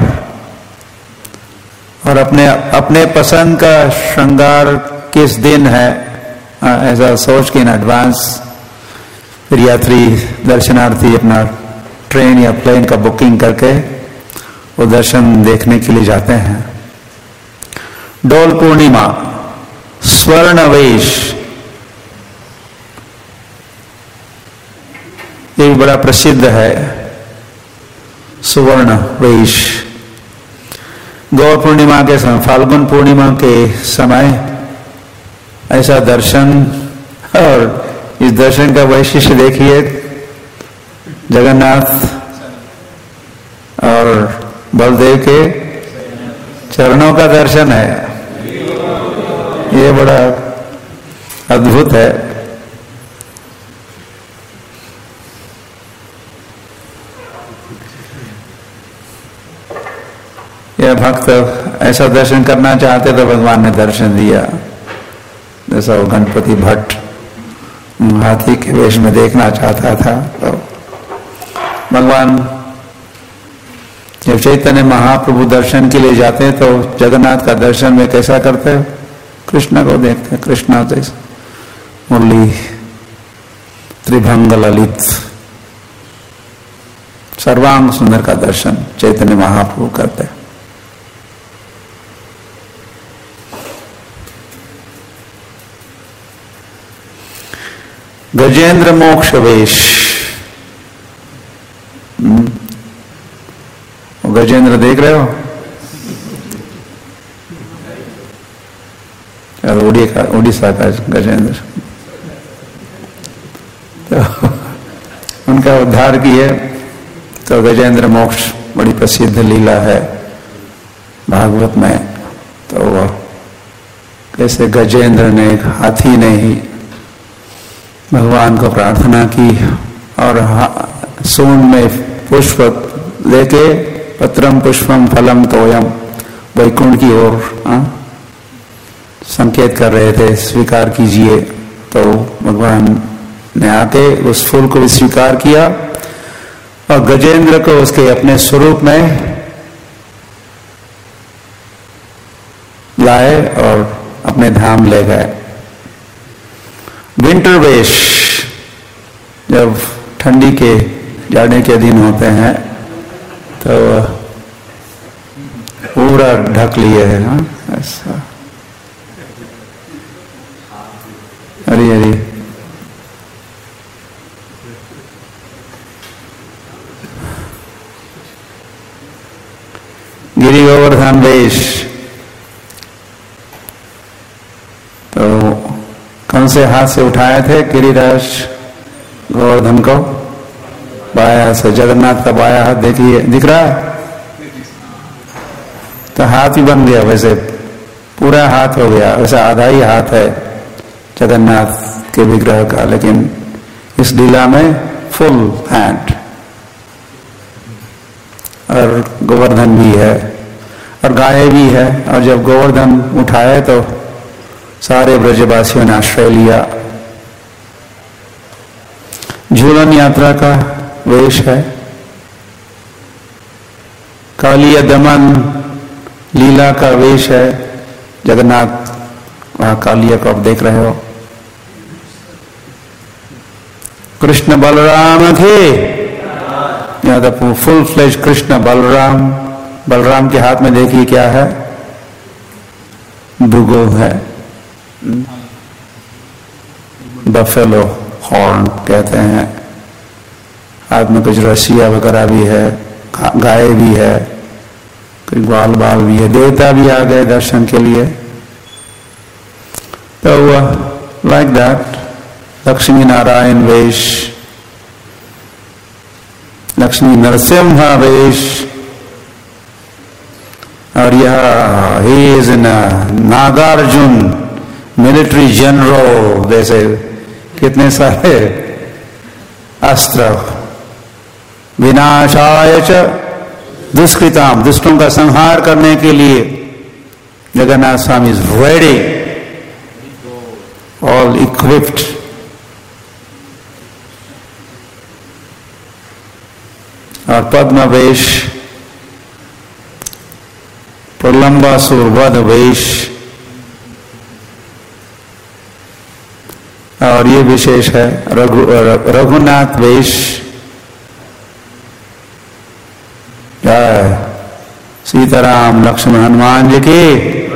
और अपने अपने पसंद का श्रृंगार किस दिन है ऐसा सोच के इन एडवांस फिर यात्री दर्शनार्थी अपना ट्रेन या प्लेन का बुकिंग करके वो दर्शन देखने के लिए जाते हैं। डोल पूर्णिमा, स्वर्ण वेश, ये भी बड़ा प्रसिद्ध है सुवर्ण वेश। गौर पूर्णिमा के समय, फाल्गुन पूर्णिमा के समय ऐसा दर्शन, और इस दर्शन का वैशिष्ट्य देखिए, जगन्नाथ और बलदेव के चरणों का दर्शन है, ये बड़ा अद्भुत है। यह भक्त ऐसा दर्शन करना चाहते तो भगवान ने दर्शन दिया, जैसा वो गणपति भट्ट हाथी के वेश में देखना चाहता था। तो भगवान जब चैतन्य महाप्रभु दर्शन के लिए जाते हैं तो जगन्नाथ का दर्शन में कैसा करते हैं, कृष्ण को देखते हैं, कृष्ण जैसे मुरली त्रिभंग ललित सर्वांग सुंदर का दर्शन चैतन्य महाप्रभु करते हैं। गजेंद्र मोक्ष वेश, गजेंद्र देख रहे हो, उड़ीसा का उड़ीसा का गजेंद्र, तो उनका उद्धार किए। तो गजेंद्र मोक्ष बड़ी प्रसिद्ध लीला है भागवत में। तो वह कैसे गजेंद्र ने, एक हाथी ने ही भगवान को प्रार्थना की और सूंड में पुष्प लेके पत्रम पुष्पम फलम तोयम वैकुंठ की ओर संकेत कर रहे थे, स्वीकार कीजिए। तो भगवान ने आके उस फूल को भी स्वीकार किया और गजेंद्र को उसके अपने स्वरूप में लाए और अपने धाम ले गए। विंटर वेश, जब ठंडी के जाड़े के दिन होते हैं तो पूरा ढक लिए है ना, ऐसा हरी हरी गिरि गोवर्धन वेश। तो कौन से हाथ से उठाए थे गिरिराज गोवर्धन को? बाया से, जगन्नाथ का बाया हाथ देखिए, दिख रहा है? तो हाथ ही बन गया, वैसे पूरा हाथ हो गया, वैसे आधा ही हाथ है जगन्नाथ के विग्रह का, लेकिन इस लीला में फुल हैंड। और गोवर्धन भी है और गाय भी है। और जब गोवर्धन उठाए तो सारे ब्रजवासियों ने आश्रय लिया। झूलन यात्रा का वेश है। कालिया दमन लीला का वेश है। जगन्नाथ वहां कालिया को आप देख रहे हो। कृष्ण बलराम थे, यहाँ तो फुल फ्लेज कृष्ण बलराम। बलराम के हाथ में देखिए क्या है, भूगो है। बफेलो हॉर्न कहते हैं, हाथ में कुछ रस्सियां वगैरह भी है, गाय भी है, कोई ग्वाल बाल भी है, देवता भी आ गए दर्शन के लिए। तो लाइक दैट लक्ष्मी नारायण वेश, लक्ष्मी नरसिम्हा वेश, और यह he is in Nagarjuna military general, जैसे कितने सारे अस्त्र, विनाशाय च दुष्कृताम, दुष्टों का संहार करने के लिए Jagannath Swami is ready, all equipped. और पद्मवेश, प्रलंबासुर वध वेश, और ये विशेष है रघु रघुनाथ वेश। जय सीताराम लक्ष्मण हनुमान जी की।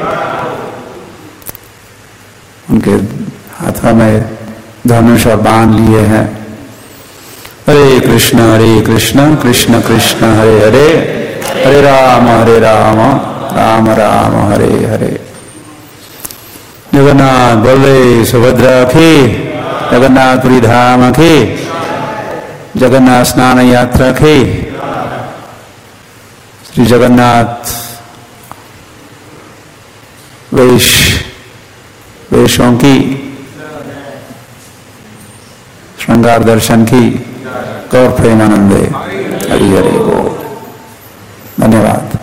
उनके हाथों में धनुष और बाण लिए हैं। हरे कृष्ण हरे कृष्ण कृष्ण कृष्ण हरे हरे, हरे राम हरे राम राम राम हरे हरे। जगन्नाथ बलदेव सुभद्रा की, जगन्नाथपुरी धाम की, जगन्नाथ स्नान यात्रा की, श्री जगन्नाथ वेश वेशों की, श्रृंगार दर्शन की, गौर प्रेमानंदे। हरि हरि बोल। धन्यवाद।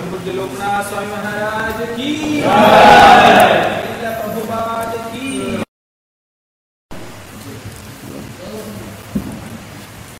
लोकनाथ स्वामी महाराज की।